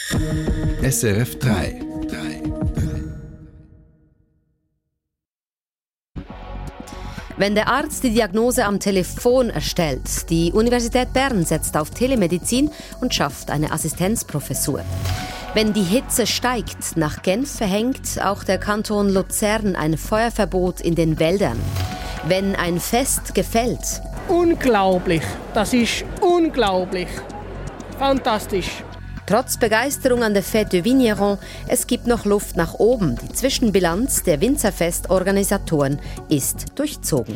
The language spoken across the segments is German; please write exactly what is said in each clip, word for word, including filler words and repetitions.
S R F drei. Wenn der Arzt die Diagnose am Telefon erstellt, die Universität Bern setzt auf Telemedizin und schafft eine Assistenzprofessur. Wenn die Hitze steigt, nach Genf verhängt auch der Kanton Luzern ein Feuerverbot in den Wäldern. Wenn ein Fest gefällt. Unglaublich, das ist unglaublich. Fantastisch. Trotz Begeisterung an der Fête de Vigneron, es gibt noch Luft nach oben. Die Zwischenbilanz der Winzerfestorganisatoren ist durchzogen.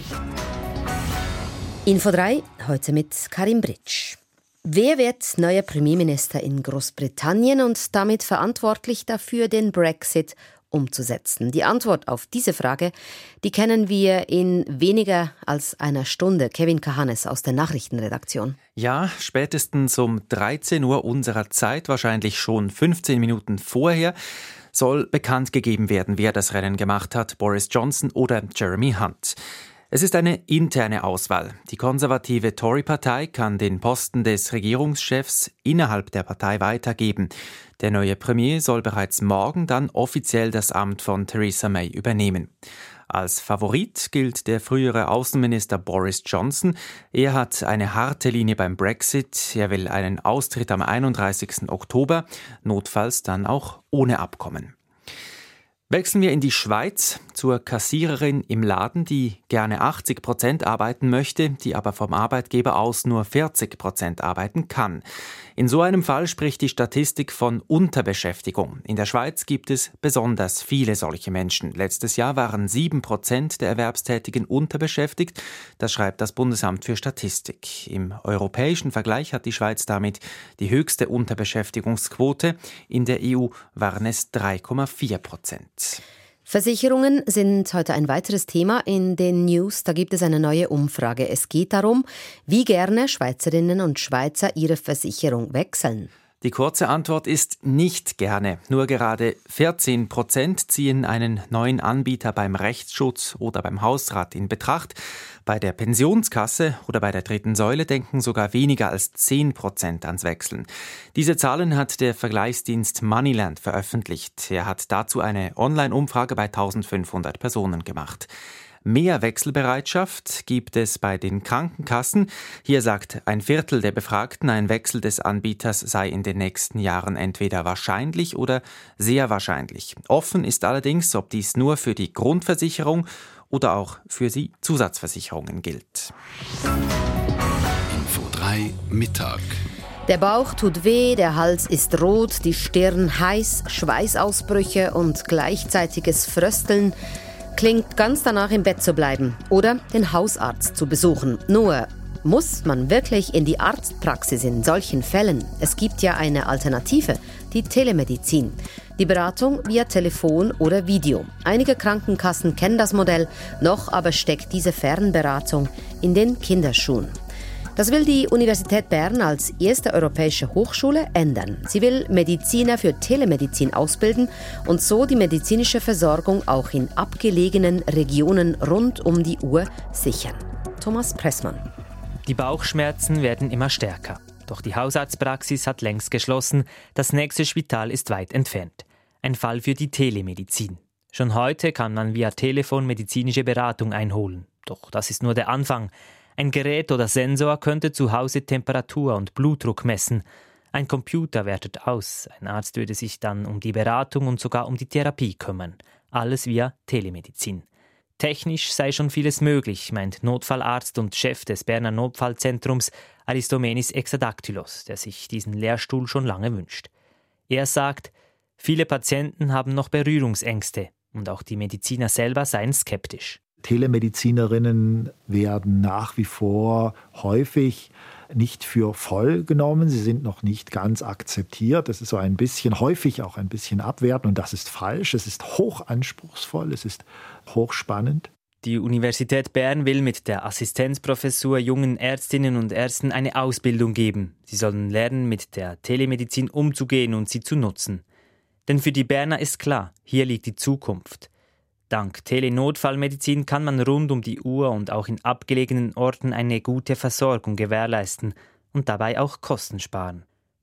Info drei, heute mit Karim Britsch. Wer wird neuer Premierminister in Großbritannien und damit verantwortlich dafür, den Brexit umzusetzen? Die Antwort auf diese Frage, die kennen wir in weniger als einer Stunde. Kevin Kahanes aus der Nachrichtenredaktion. Ja, spätestens um dreizehn Uhr unserer Zeit, wahrscheinlich schon fünfzehn Minuten vorher, soll bekannt gegeben werden, wer das Rennen gemacht hat, Boris Johnson oder Jeremy Hunt. Es ist eine interne Auswahl. Die konservative Tory-Partei kann den Posten des Regierungschefs innerhalb der Partei weitergeben. Der neue Premier soll bereits morgen dann offiziell das Amt von Theresa May übernehmen. Als Favorit gilt der frühere Außenminister Boris Johnson. Er hat eine harte Linie beim Brexit. Er will einen Austritt am einunddreißigsten Oktober, notfalls dann auch ohne Abkommen. Wechseln wir in die Schweiz zur Kassiererin im Laden, die gerne achtzig Prozent arbeiten möchte, die aber vom Arbeitgeber aus nur vierzig Prozent arbeiten kann. In so einem Fall spricht die Statistik von Unterbeschäftigung. In der Schweiz gibt es besonders viele solche Menschen. Letztes Jahr waren sieben Prozent der Erwerbstätigen unterbeschäftigt. Das schreibt das Bundesamt für Statistik. Im europäischen Vergleich hat die Schweiz damit die höchste Unterbeschäftigungsquote. In der E U waren es drei Komma vier Prozent. Versicherungen sind heute ein weiteres Thema in den News. Da gibt es eine neue Umfrage. Es geht darum, wie gerne Schweizerinnen und Schweizer ihre Versicherung wechseln. Die kurze Antwort ist nicht gerne. Nur gerade vierzehn Prozent ziehen einen neuen Anbieter beim Rechtsschutz oder beim Hausrat in Betracht. Bei der Pensionskasse oder bei der dritten Säule denken sogar weniger als zehn Prozent ans Wechseln. Diese Zahlen hat der Vergleichsdienst Moneyland veröffentlicht. Er hat dazu eine Online-Umfrage bei eintausendfünfhundert Personen gemacht. Mehr Wechselbereitschaft gibt es bei den Krankenkassen. Hier sagt ein Viertel der Befragten, ein Wechsel des Anbieters sei in den nächsten Jahren entweder wahrscheinlich oder sehr wahrscheinlich. Offen ist allerdings, ob dies nur für die Grundversicherung oder auch für die Zusatzversicherungen gilt. Info drei Mittag. Der Bauch tut weh, der Hals ist rot, die Stirn heiß, Schweißausbrüche und gleichzeitiges Frösteln. Klingt ganz danach, im Bett zu bleiben oder den Hausarzt zu besuchen. Nur, muss man wirklich in die Arztpraxis in solchen Fällen? Es gibt ja eine Alternative, die Telemedizin. Die Beratung via Telefon oder Video. Einige Krankenkassen kennen das Modell, noch aber steckt diese Fernberatung in den Kinderschuhen. Das will die Universität Bern als erste europäische Hochschule ändern. Sie will Mediziner für Telemedizin ausbilden und so die medizinische Versorgung auch in abgelegenen Regionen rund um die Uhr sichern. Thomas Pressmann. Die Bauchschmerzen werden immer stärker. Doch die Hausarztpraxis hat längst geschlossen. Das nächste Spital ist weit entfernt. Ein Fall für die Telemedizin. Schon heute kann man via Telefon medizinische Beratung einholen. Doch das ist nur der Anfang. Ein Gerät oder Sensor könnte zu Hause Temperatur und Blutdruck messen. Ein Computer wertet aus. Ein Arzt würde sich dann um die Beratung und sogar um die Therapie kümmern. Alles via Telemedizin. Technisch sei schon vieles möglich, meint Notfallarzt und Chef des Berner Notfallzentrums Aristomenis Exadaktylos, der sich diesen Lehrstuhl schon lange wünscht. Er sagt, viele Patienten haben noch Berührungsängste und auch die Mediziner selber seien skeptisch. Telemedizinerinnen werden nach wie vor häufig nicht für voll genommen. Sie sind noch nicht ganz akzeptiert. Das ist so ein bisschen, häufig auch ein bisschen abwertend und das ist falsch. Es ist hochanspruchsvoll, es ist hochspannend. Die Universität Bern will mit der Assistenzprofessur jungen Ärztinnen und Ärzten eine Ausbildung geben. Sie sollen lernen, mit der Telemedizin umzugehen und sie zu nutzen. Denn für die Berner ist klar, hier liegt die Zukunft. Dank Telenotfallmedizin kann man rund um die Uhr und auch in abgelegenen Orten eine gute Versorgung gewährleisten und dabei auch Kosten sparen.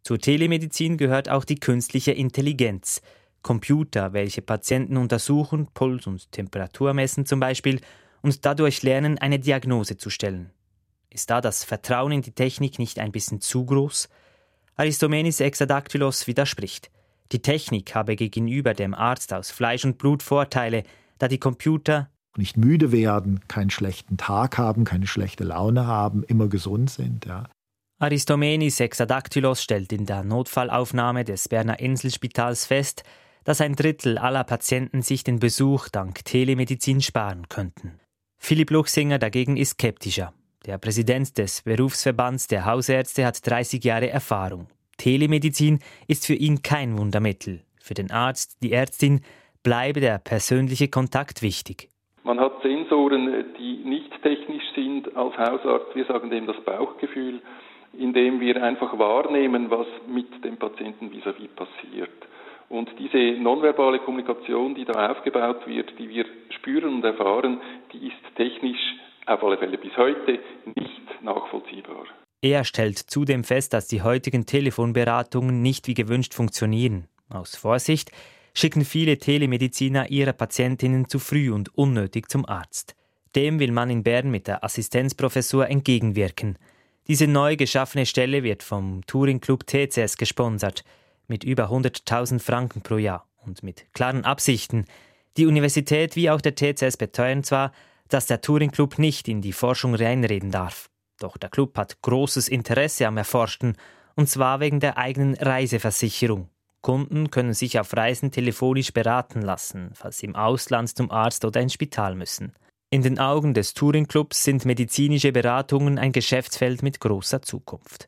Zur Telemedizin gehört auch die künstliche Intelligenz. Computer, welche Patienten untersuchen, Puls und Temperatur messen zum Beispiel, und dadurch lernen, eine Diagnose zu stellen. Ist da das Vertrauen in die Technik nicht ein bisschen zu groß? Aristomenes Exadaktylos widerspricht. Die Technik habe gegenüber dem Arzt aus Fleisch und Blut Vorteile, da die Computer nicht müde werden, keinen schlechten Tag haben, keine schlechte Laune haben, immer gesund sind. Ja. Aristomenes Exadaktylos stellt in der Notfallaufnahme des Berner Inselspitals fest, dass ein Drittel aller Patienten sich den Besuch dank Telemedizin sparen könnten. Philipp Luchsinger dagegen ist skeptischer. Der Präsident des Berufsverbands der Hausärzte hat dreißig Jahre Erfahrung. Telemedizin ist für ihn kein Wundermittel. Für den Arzt, die Ärztin, bleibe der persönliche Kontakt wichtig. Man hat Sensoren, die nicht technisch sind als Hausarzt. Wir sagen dem das Bauchgefühl, indem wir einfach wahrnehmen, was mit dem Patienten vis-à-vis passiert. Und diese nonverbale Kommunikation, die da aufgebaut wird, die wir spüren und erfahren, die ist technisch auf alle Fälle bis heute nicht nachvollziehbar. Er stellt zudem fest, dass die heutigen Telefonberatungen nicht wie gewünscht funktionieren. Aus Vorsicht schicken viele Telemediziner ihre Patientinnen zu früh und unnötig zum Arzt. Dem will man in Bern mit der Assistenzprofessur entgegenwirken. Diese neu geschaffene Stelle wird vom Touring-Club T C S gesponsert, mit über hunderttausend Franken pro Jahr und mit klaren Absichten. Die Universität wie auch der T C S beteuern zwar, dass der Touring-Club nicht in die Forschung reinreden darf. Doch der Club hat großes Interesse am Erforschen, und zwar wegen der eigenen Reiseversicherung. Kunden können sich auf Reisen telefonisch beraten lassen, falls sie im Ausland zum Arzt oder ins Spital müssen. In den Augen des Touring-Clubs sind medizinische Beratungen ein Geschäftsfeld mit großer Zukunft.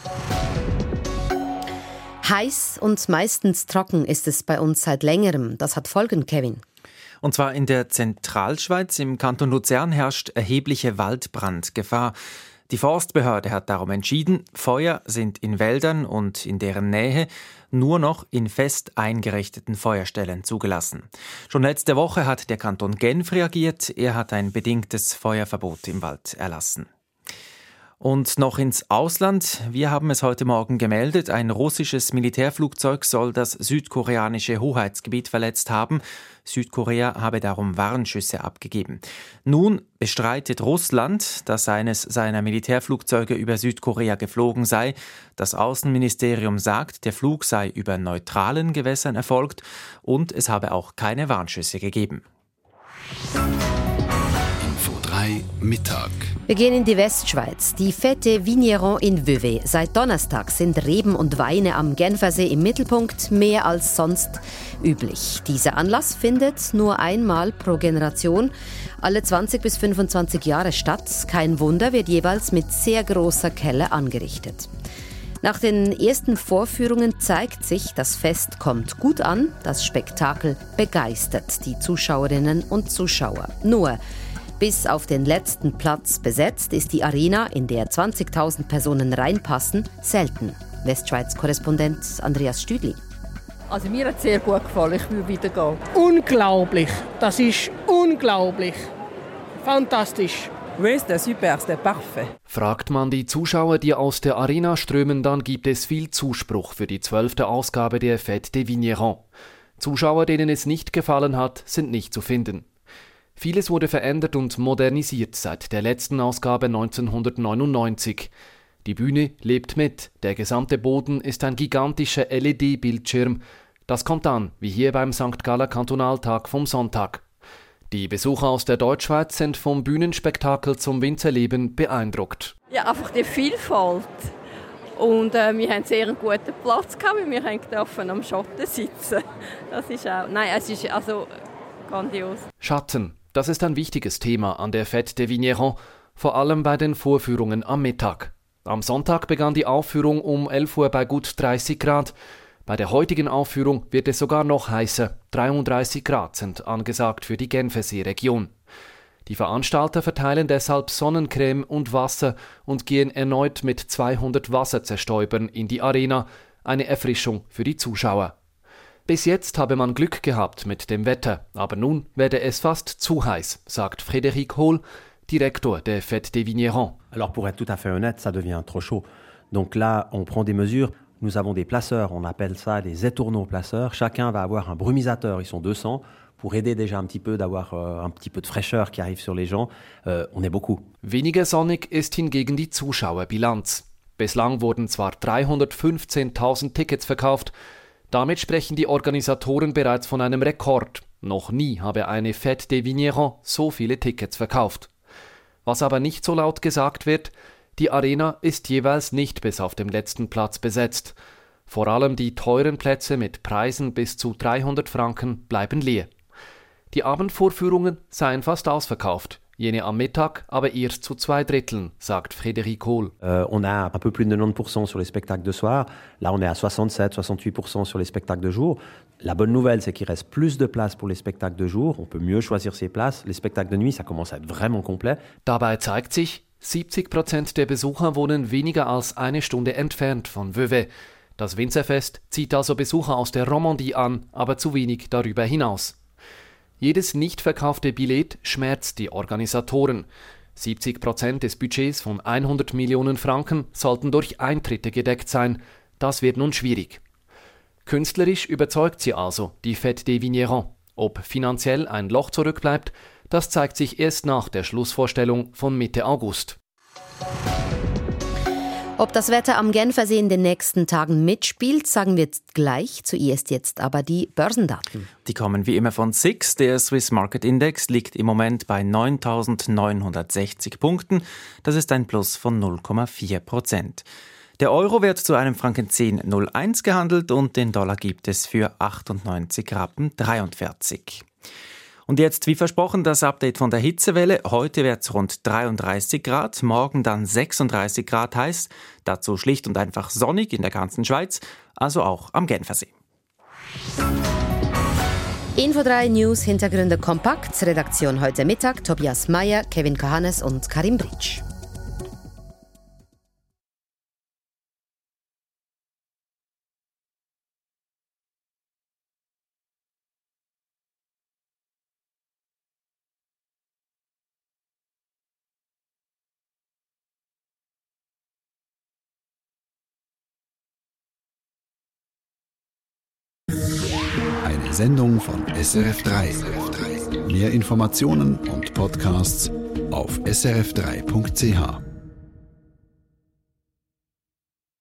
Heiß und meistens trocken ist es bei uns seit längerem. Das hat Folgen, Kevin. Und zwar in der Zentralschweiz, im Kanton Luzern, herrscht erhebliche Waldbrandgefahr. Die Forstbehörde hat darum entschieden, Feuer sind in Wäldern und in deren Nähe nur noch in fest eingerichteten Feuerstellen zugelassen. Schon letzte Woche hat der Kanton Genf reagiert. Er hat ein bedingtes Feuerverbot im Wald erlassen. Und noch ins Ausland. Wir haben es heute Morgen gemeldet. Ein russisches Militärflugzeug soll das südkoreanische Hoheitsgebiet verletzt haben. Südkorea habe darum Warnschüsse abgegeben. Nun bestreitet Russland, dass eines seiner Militärflugzeuge über Südkorea geflogen sei. Das Außenministerium sagt, der Flug sei über neutralen Gewässern erfolgt und es habe auch keine Warnschüsse gegeben. Info drei Mittag. Wir gehen in die Westschweiz. Die Fête Vigneron in Vevey. Seit Donnerstag sind Reben und Weine am Genfersee im Mittelpunkt, mehr als sonst üblich. Dieser Anlass findet nur einmal pro Generation, alle zwanzig bis fünfundzwanzig Jahre statt. Kein Wunder, wird jeweils mit sehr großer Kelle angerichtet. Nach den ersten Vorführungen zeigt sich, das Fest kommt gut an, das Spektakel begeistert die Zuschauerinnen und Zuschauer. Nur bis auf den letzten Platz besetzt ist die Arena, in der zwanzigtausend Personen reinpassen, selten. Westschweiz-Korrespondent Andreas Stüdli. Also mir hat es sehr gut gefallen, ich will wieder gehen. Unglaublich, das ist unglaublich. Fantastisch. Oui, c'était super, c'était parfait. Fragt man die Zuschauer, die aus der Arena strömen, dann gibt es viel Zuspruch für die zwölfte Ausgabe der Fête des Vignerons. Zuschauer, denen es nicht gefallen hat, sind nicht zu finden. Vieles wurde verändert und modernisiert seit der letzten Ausgabe neunzehnhundertneunundneunzig. Die Bühne lebt mit, der gesamte Boden ist ein gigantischer L E D-Bildschirm. Das kommt an, wie hier beim Sankt Galler Kantonaltag vom Sonntag. Die Besucher aus der Deutschschweiz sind vom Bühnenspektakel zum Winzerleben beeindruckt. Ja, einfach die Vielfalt. Und äh, wir hatten sehr einen guten Platz gehabt, weil wir durften am Schatten sitzen. Das ist auch, nein, es ist also grandios. Schatten. Das ist ein wichtiges Thema an der Fête des Vignerons, vor allem bei den Vorführungen am Mittag. Am Sonntag begann die Aufführung um elf Uhr bei gut dreißig Grad. Bei der heutigen Aufführung wird es sogar noch heißer. dreiunddreißig Grad sind angesagt für die Genfersee-Region. Die Veranstalter verteilen deshalb Sonnencreme und Wasser und gehen erneut mit zweihundert Wasserzerstäubern in die Arena. Eine Erfrischung für die Zuschauer. Bis jetzt habe man Glück gehabt mit dem Wetter, aber nun werde es fast zu heiß, sagt Frédéric Hohl, Direktor der Fête des Vignerons. Alors pour être tout à fait honnête, ça devient trop chaud. Donc là, on prend des mesures. Nous avons des placeurs, on appelle ça les étourneaux placeurs. Chacun va avoir un brumisateur, ils sont deux cents, pour aider déjà un petit peu, d'avoir euh, un petit peu de fraîcheur qui arrive sur les gens. Euh, on est beaucoup. Weniger sonnig ist hingegen die Zuschauerbilanz. Bislang wurden zwar dreihundertfünfzehntausend Tickets verkauft, damit sprechen die Organisatoren bereits von einem Rekord. Noch nie habe eine Fête des Vignerons so viele Tickets verkauft. Was aber nicht so laut gesagt wird, die Arena ist jeweils nicht bis auf den letzten Platz besetzt. Vor allem die teuren Plätze mit Preisen bis zu dreihundert Franken bleiben leer. Die Abendvorführungen seien fast ausverkauft, jene am Mittag aber erst zu zwei Dritteln, sagt Frédéric Kohl. Euh, on a un peu plus de quatre-vingt-dix pour cent sur les spectacles de soir. Là, on est à soixante-sept à soixante-huit pour cent sur les spectacles de jour. La bonne nouvelle, c'est qu'il reste plus de places pour les spectacles de jour. On peut mieux choisir ses places. Les spectacles de nuit, ça commence à être vraiment complet. Dabei zeigt sich, siebzig Prozent der Besucher wohnen weniger als eine Stunde entfernt von Vevey. Das Winzerfest zieht also Besucher aus der Romandie an, aber zu wenig darüber hinaus. Jedes nicht verkaufte Billett schmerzt die Organisatoren. siebzig Prozent des Budgets von hundert Millionen Franken sollten durch Eintritte gedeckt sein. Das wird nun schwierig. Künstlerisch überzeugt sie also die Fête des Vignerons. Ob finanziell ein Loch zurückbleibt, das zeigt sich erst nach der Schlussvorstellung von Mitte August. Ob das Wetter am Genfersee in den nächsten Tagen mitspielt, sagen wir jetzt gleich. Zuerst jetzt aber die Börsendaten. Die kommen wie immer von S I X. Der Swiss Market Index liegt im Moment bei neuntausendneunhundertsechzig Punkten. Das ist ein Plus von null Komma vier Prozent. Der Euro wird zu einem Franken zehn Komma null eins gehandelt und den Dollar gibt es für achtundneunzig Rappen dreiundvierzig. Und jetzt, wie versprochen, das Update von der Hitzewelle. Heute wird es rund dreiunddreißig Grad, morgen dann sechsunddreißig Grad heiß. Dazu schlicht und einfach sonnig in der ganzen Schweiz, also auch am Genfersee. Info drei News Hintergründe kompakt. Redaktion heute Mittag Tobias Meyer, Kevin Kahanes und Karim Britsch. Eine Sendung von S R F drei. Mehr Informationen und Podcasts auf s r f drei punkt c h.